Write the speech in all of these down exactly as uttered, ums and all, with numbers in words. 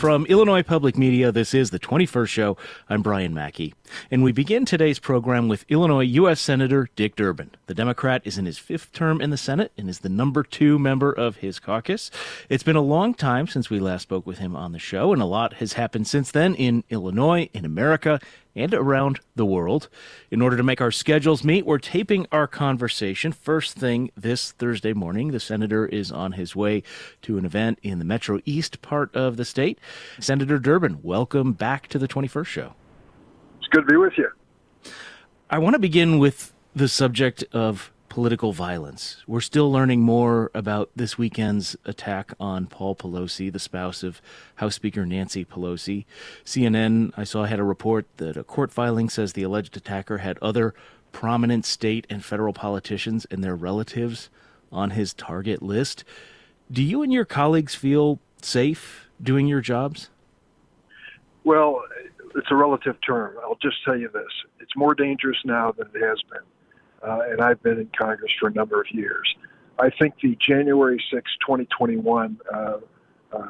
From Illinois Public Media, this is the twenty-first Show. I'm Brian Mackey. And we begin today's program with Illinois U S. Senator Dick Durbin. The Democrat is in his fifth term in the Senate and is the number two member of his caucus. It's been a long time since we last spoke with him on the show, and a lot has happened since then in Illinois, in America, and around the world. In order to make our schedules meet, we're taping our conversation first thing this Thursday morning. The senator is on his way to an event in the Metro East part of the state. Senator Durbin, welcome back to the twenty-first Show. It's good to be with you. I want to begin with the subject of political violence. We're still learning more about this weekend's attack on Paul Pelosi, the spouse of House Speaker Nancy Pelosi. C N N, I saw, had a report that a court filing says the alleged attacker had other prominent state and federal politicians and their relatives on his target list. Do you and your colleagues feel safe doing your jobs? Well, it's a relative term. I'll just tell you this. It's more dangerous now than it has been. Uh, and I've been in Congress for a number of years. I think the January sixth, twenty twenty-one uh, uh,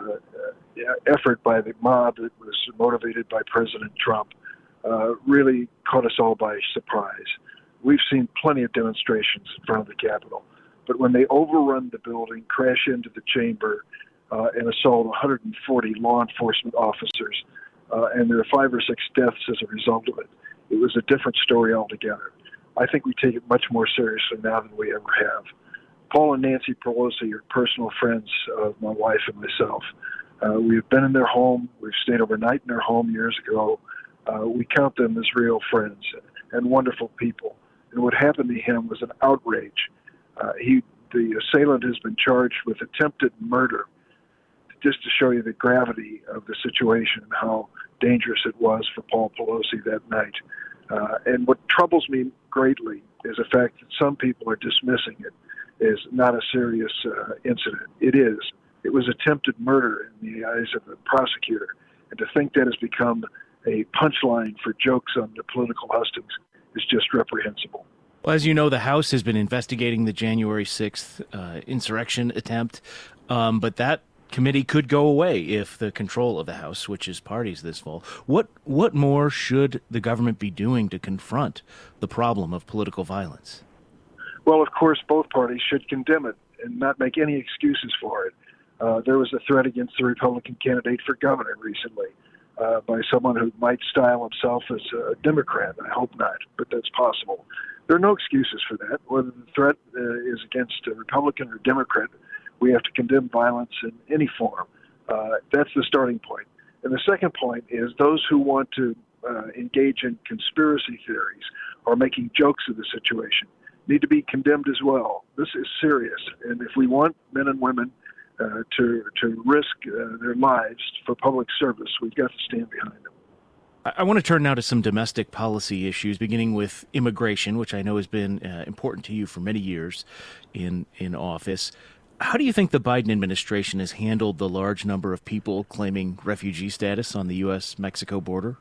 effort by the mob that was motivated by President Trump uh, really caught us all by surprise. We've seen plenty of demonstrations in front of the Capitol, but when they overrun the building, crash into the chamber, uh, and assault one hundred forty law enforcement officers, uh, and there are five or six deaths as a result of it, it was a different story altogether. I think we take it much more seriously now than we ever have. Paul and Nancy Pelosi are personal friends of my wife and myself. Uh, we've been in their home. We've stayed overnight in their home years ago. Uh, we count them as real friends and wonderful people. And what happened to him was an outrage. Uh, he, the assailant has been charged with attempted murder, just to show you the gravity of the situation and how dangerous it was for Paul Pelosi that night. Uh, and what troubles me greatly is the fact that some people are dismissing it as not a serious uh, incident. It is. It was attempted murder in the eyes of the prosecutor. And to think that has become a punchline for jokes on the political hustings is just reprehensible. Well, as you know, the House has been investigating the January sixth uh, insurrection attempt, um, but that committee could go away if the control of the House switches parties this fall. What what more should the government be doing to confront the problem of political violence? Well, of course, both parties should condemn it and not make any excuses for it. Uh, there was a threat against the Republican candidate for governor recently uh, by someone who might style himself as a Democrat. I hope not, but that's possible. There are no excuses for that. Whether the threat uh, is against a Republican or Democrat, we have to condemn violence in any form. Uh, that's the starting point. And the second point is those who want to uh, engage in conspiracy theories or making jokes of the situation need to be condemned as well. This is serious. And if we want men and women uh, to, to risk uh, their lives for public service, we've got to stand behind them. I want to turn now to some domestic policy issues, beginning with immigration, which I know has been uh, important to you for many years in, in office. How do you think the Biden administration has handled the large number of people claiming refugee status on the U S Mexico border?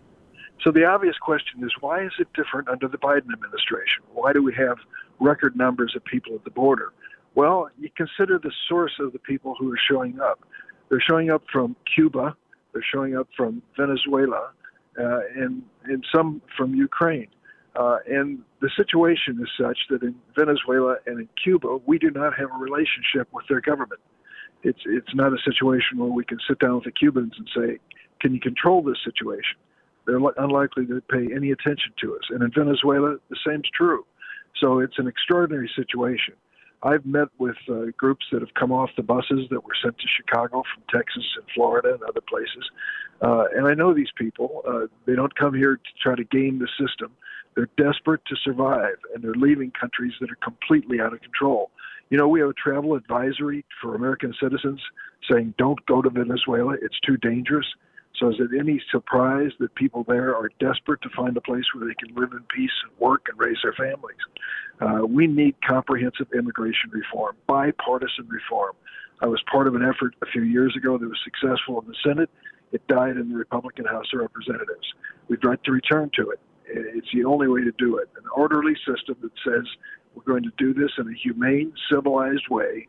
So the obvious question is, why is it different under the Biden administration? Why do we have record numbers of people at the border? Well, you consider the source of the people who are showing up. They're showing up from Cuba, they're showing up from Venezuela, uh, and, and some from Ukraine. Uh, and the situation is such that in Venezuela and in Cuba, we do not have a relationship with their government. It's it's not a situation where we can sit down with the Cubans and say, can you control this situation? They're unlikely to pay any attention to us. And in Venezuela, the same's true. So it's an extraordinary situation. I've met with uh, groups that have come off the buses that were sent to Chicago from Texas and Florida and other places. Uh, and I know these people. Uh, they don't come here to try to game the system. They're desperate to survive, and they're leaving countries that are completely out of control. You know, we have a travel advisory for American citizens saying, don't go to Venezuela. It's too dangerous. So is it any surprise that people there are desperate to find a place where they can live in peace and work and raise their families? Uh, we need comprehensive immigration reform, bipartisan reform. I was part of an effort a few years ago that was successful in the Senate. It died in the Republican House of Representatives. We'd like to return to it. It's the only way to do it. An orderly system that says we're going to do this in a humane, civilized way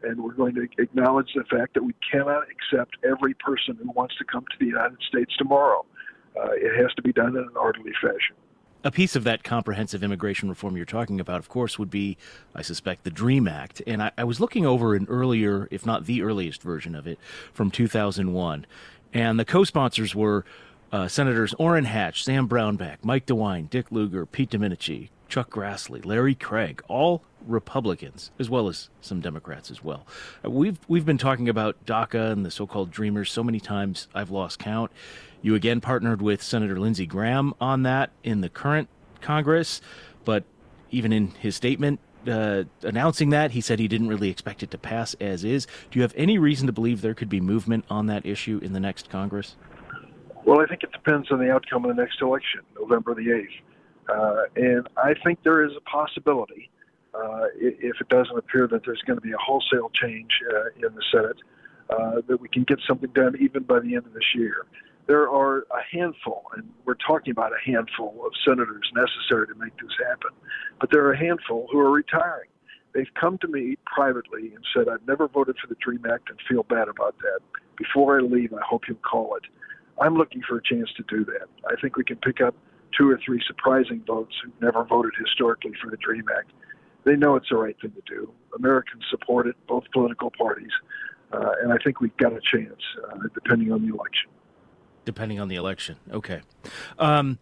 and we're going to acknowledge the fact that we cannot accept every person who wants to come to the United States tomorrow. Uh, it has to be done in an orderly fashion. A piece of that comprehensive immigration reform you're talking about, of course, would be, I suspect, the DREAM Act. And I, I was looking over an earlier, if not the earliest version of it, from two thousand one. And the co-sponsors were uh, Senators Orrin Hatch, Sam Brownback, Mike DeWine, Dick Lugar, Pete Domenici, Chuck Grassley, Larry Craig, all Republicans, as well as some Democrats as well. Uh, we've we've been talking about DACA and the so-called Dreamers so many times I've lost count. You again partnered with Senator Lindsey Graham on that in the current Congress, but even in his statement uh, announcing that, he said he didn't really expect it to pass as is. Do you have any reason to believe there could be movement on that issue in the next Congress? Well, I think it depends on the outcome of the next election, November the eighth. Uh, and I think there is a possibility, uh, if it doesn't appear that there's going to be a wholesale change uh, in the Senate, uh, that we can get something done even by the end of this year. There are a handful, and we're talking about a handful of senators necessary to make this happen, but there are a handful who are retiring. They've come to me privately and said, I've never voted for the DREAM Act and feel bad about that. Before I leave, I hope you'll call it. I'm looking for a chance to do that. I think we can pick up two or three surprising votes who've never voted historically for the DREAM Act. They know it's the right thing to do. Americans support it, both political parties, uh, and I think we've got a chance, uh, depending on the election. Depending on the election. Okay. Um,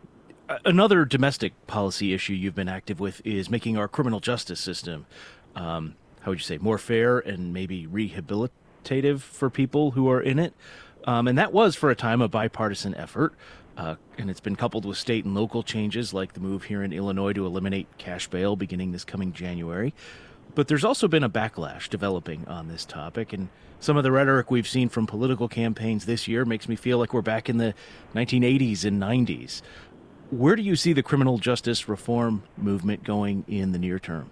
another domestic policy issue you've been active with is making our criminal justice system, um, how would you say, more fair and maybe rehabilitative for people who are in it. Um, and that was, for a time, a bipartisan effort. Uh, and it's been coupled with state and local changes like the move here in Illinois to eliminate cash bail beginning this coming January. But there's also been a backlash developing on this topic, and some of the rhetoric we've seen from political campaigns this year makes me feel like we're back in the nineteen eighties and nineties. Where do you see the criminal justice reform movement going in the near term?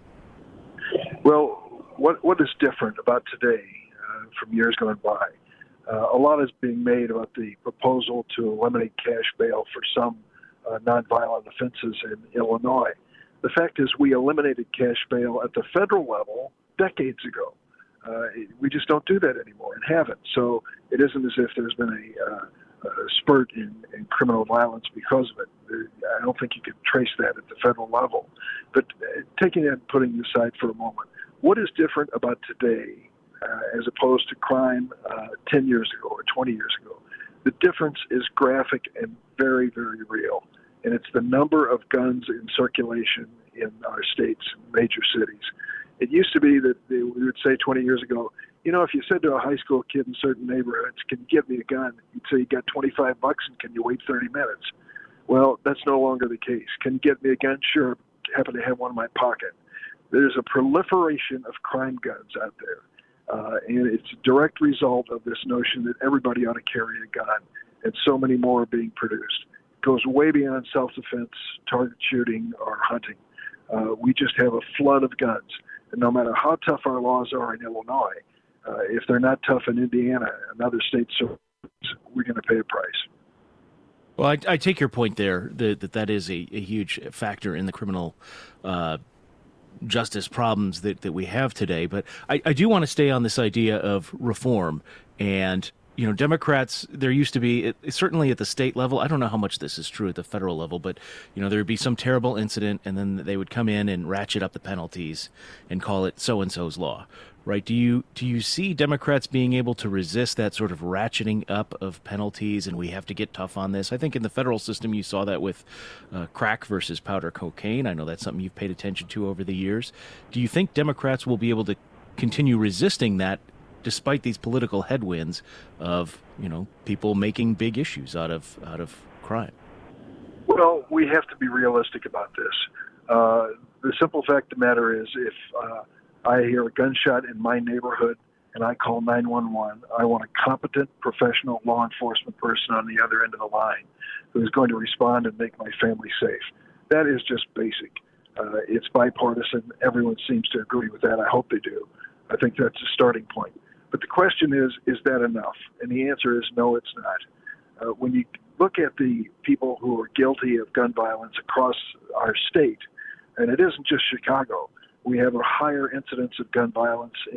Well, what what is different about today uh, from years gone by? Uh, a lot is being made about the proposal to eliminate cash bail for some uh, nonviolent offenses in Illinois. The fact is we eliminated cash bail at the federal level decades ago. Uh, we just don't do that anymore and haven't. So it isn't as if there's been a, uh, a spurt in, in criminal violence because of it. I don't think you can trace that at the federal level. But uh, taking that and putting it aside for a moment, what is different about today uh, as opposed to crime uh, ten years ago or twenty years ago? The difference is graphic and very, very real. And it's the number of guns in circulation in our states, major cities. It used to be that they, we would say twenty years ago, you know, if you said to a high school kid in certain neighborhoods, can you give me a gun? You'd say, you got twenty-five bucks and can you wait thirty minutes? Well, that's no longer the case. Can you get me a gun? Sure. Happen to have one in my pocket. There's a proliferation of crime guns out there. Uh, and it's a direct result of this notion that everybody ought to carry a gun, and so many more are being produced. It goes way beyond self-defense, target shooting, or hunting. Uh, we just have a flood of guns. And no matter how tough our laws are in Illinois, uh, if they're not tough in Indiana and other states, we're going to pay a price. Well, I, I take your point there that that, that is a, a huge factor in the criminal uh, justice problems that, that we have today. But I, I do want to stay on this idea of reform. And, you know, Democrats, there used to be, it, certainly at the state level, I don't know how much this is true at the federal level, but, you know, there would be some terrible incident and then they would come in and ratchet up the penalties and call it so-and-so's law. Right. Do you do you see Democrats being able to resist that sort of ratcheting up of penalties and we have to get tough on this? I think in the federal system you saw that with uh, crack versus powder cocaine. I know that's something you've paid attention to over the years. Do you think Democrats will be able to continue resisting that despite these political headwinds of, you know, people making big issues out of out of crime? Well, we have to be realistic about this. Uh, the simple fact of the matter is if uh, I hear a gunshot in my neighborhood and I call nine one one, I want a competent, professional law enforcement person on the other end of the line who is going to respond and make my family safe. That is just basic. Uh, it's bipartisan. Everyone seems to agree with that. I hope they do. I think that's a starting point. But the question is, is that enough? And the answer is no, it's not. Uh, when you look at the people who are guilty of gun violence across our state, and it isn't just Chicago, we have a higher incidence of gun violence in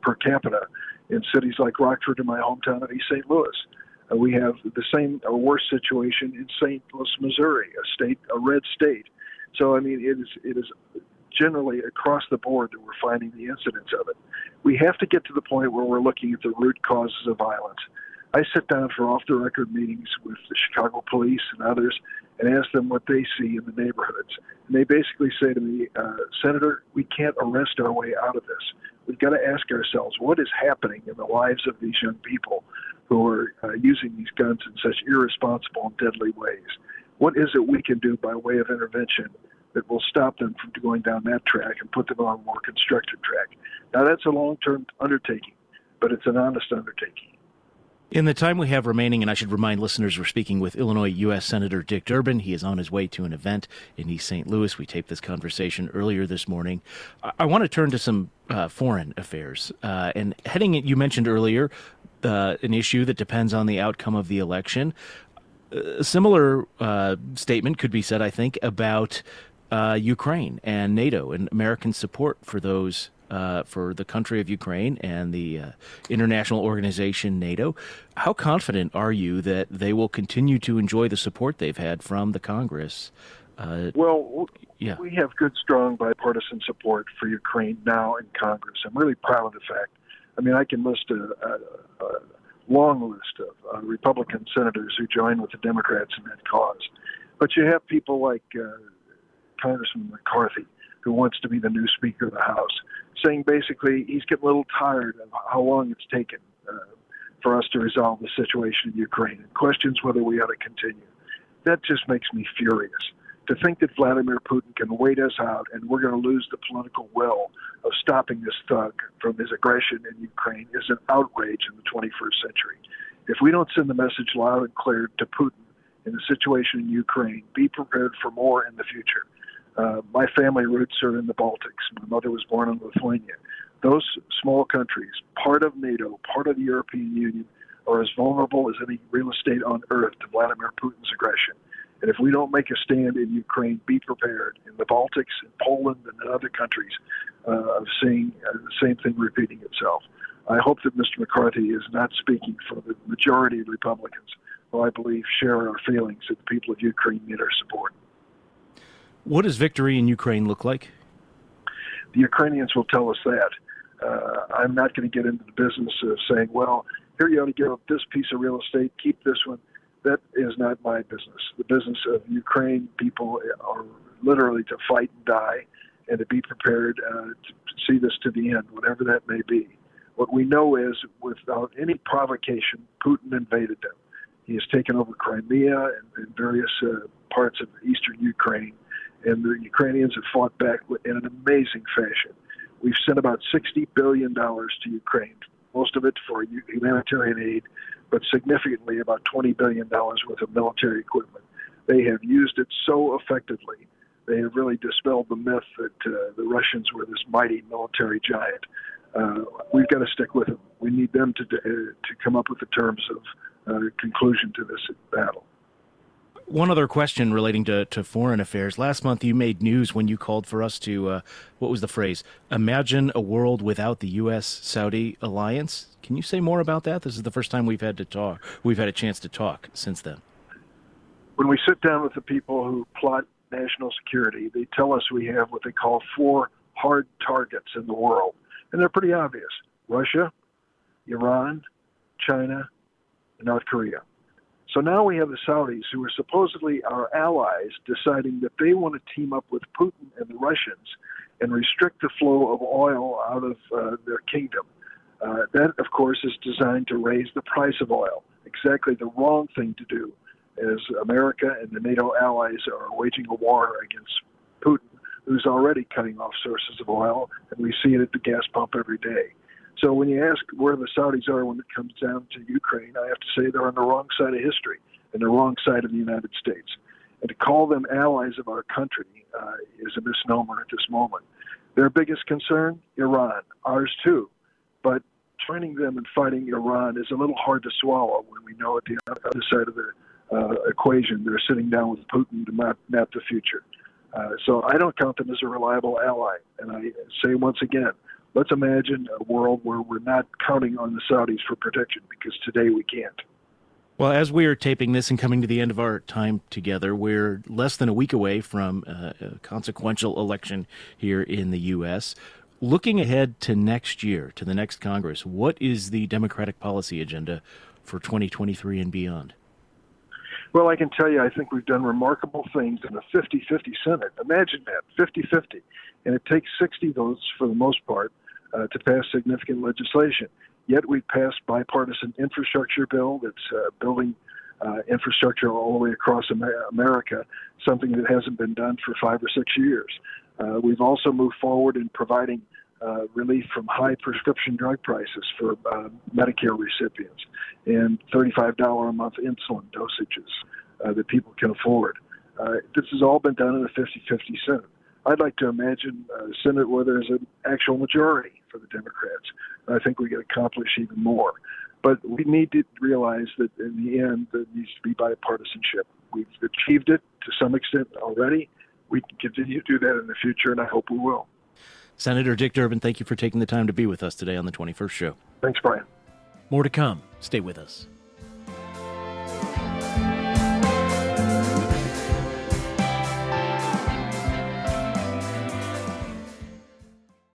per capita in cities like Rockford and my hometown of East Saint Louis. Uh, we have the same or worse situation in Saint Louis, Missouri, a state, a red state. So, I mean, it is it is generally across the board that we're finding the incidence of it. We have to get to the point where we're looking at the root causes of violence. I sit down for off-the-record meetings with the Chicago police and others and ask them what they see in the neighborhoods. And they basically say to me, uh, Senator, we can't arrest our way out of this. We've got to ask ourselves, what is happening in the lives of these young people who are uh, using these guns in such irresponsible and deadly ways? What is it we can do by way of intervention that will stop them from going down that track and put them on a more constructive track? Now, that's a long-term undertaking, but it's an honest undertaking. In the time we have remaining, and I should remind listeners, we're speaking with Illinois U S Senator Dick Durbin. He is on his way to an event in East Saint Louis. We taped this conversation earlier this morning. I, I want to turn to some uh, foreign affairs. Uh, and heading, you mentioned earlier, uh, an issue that depends on the outcome of the election. A similar uh, statement could be said, I think, about uh, Ukraine and NATO and American support for those Uh, for the country of Ukraine and the uh, international organization NATO. How confident are you that they will continue to enjoy the support they've had from the Congress? Uh, well, yeah. We have good, strong bipartisan support for Ukraine now in Congress. I'm really proud of the fact. I mean, I can list a, a, a long list of uh, Republican senators who joined with the Democrats in that cause. But you have people like uh, Congressman McCarthy, who wants to be the new Speaker of the House, saying basically he's getting a little tired of how long it's taken uh, for us to resolve the situation in Ukraine and questions whether we ought to continue. That just makes me furious. To think that Vladimir Putin can wait us out and we're going to lose the political will of stopping this thug from his aggression in Ukraine is an outrage in the twenty-first century. If we don't send the message loud and clear to Putin in the situation in Ukraine, be prepared for more in the future. Uh, my family roots are in the Baltics. My mother was born in Lithuania. Those small countries, part of NATO, part of the European Union, are as vulnerable as any real estate on earth to Vladimir Putin's aggression. And if we don't make a stand in Ukraine, be prepared in the Baltics, in Poland, and in other countries uh, of seeing uh, the same thing repeating itself. I hope that Mister McCarthy is not speaking for the majority of Republicans, who I believe share our feelings that the people of Ukraine need our support. What does victory in Ukraine look like? The Ukrainians will tell us that. Uh, I'm not going to get into the business of saying, well, here you ought to give up this piece of real estate, keep this one. That is not my business. The business of Ukraine people are literally to fight and die and to be prepared uh, to see this to the end, whatever that may be. What we know is, without any provocation, Putin invaded them. He has taken over Crimea and, and various uh, parts of eastern Ukraine. And the Ukrainians have fought back in an amazing fashion. We've sent about sixty billion dollars to Ukraine, most of it for humanitarian aid, but significantly about twenty billion dollars worth of military equipment. They have used it so effectively. They have really dispelled the myth that uh, the Russians were this mighty military giant. Uh, we've got to stick with them. We need them to, uh, to come up with the terms of uh, conclusion to this battle. One other question relating to, to foreign affairs. Last month you made news when you called for us to, uh, what was the phrase, imagine a world without the U S Saudi alliance. Can you say more about that? This is the first time we've had to talk. We've had a chance to talk since then. When we sit down with the people who plot national security, they tell us we have what they call four hard targets in the world. And they're pretty obvious. Russia, Iran, China, and North Korea. So now we have the Saudis, who are supposedly our allies, deciding that they want to team up with Putin and the Russians and restrict the flow of oil out of uh, their kingdom. Uh, that, of course, is designed to raise the price of oil. Exactly the wrong thing to do, as America and the NATO allies are waging a war against Putin, who's already cutting off sources of oil, and we see it at the gas pump every day. So when you ask where the Saudis are when it comes down to Ukraine, I have to say they're on the wrong side of history and the wrong side of the United States. And to call them allies of our country uh, is a misnomer at this moment. Their biggest concern, Iran, ours too. But joining them in fighting Iran is a little hard to swallow when we know at the other side of the uh, equation they're sitting down with Putin to map, map the future. Uh, so I don't count them as a reliable ally. And I say once again, let's imagine a world where we're not counting on the Saudis for protection, because today we can't. Well, as we are taping this and coming to the end of our time together, we're less than a week away from uh, a consequential election here in the U S. Looking ahead to next year, to the next Congress, what is the Democratic policy agenda for twenty twenty-three and beyond? Well, I can tell you, I think we've done remarkable things in a fifty-fifty Senate. Imagine that, fifty-fifty. And it takes sixty votes for the most part uh, to pass significant legislation. Yet we've passed bipartisan infrastructure bill that's uh, building uh, infrastructure all the way across America, something that hasn't been done for five or six years. Uh, we've also moved forward in providing uh, relief from high prescription drug prices for uh, Medicare recipients and thirty-five dollars a month insulin dosages uh, that people can afford. Uh, this has all been done in a fifty-fifty Senate. I'd like to imagine a Senate where there's an actual majority for the Democrats. I think we can accomplish even more. But we need to realize that in the end, there needs to be bipartisanship. We've achieved it to some extent already. We can continue to do that in the future, and I hope we will. Senator Dick Durbin, thank you for taking the time to be with us today on the twenty-first Show. Thanks, Brian. More to come. Stay with us.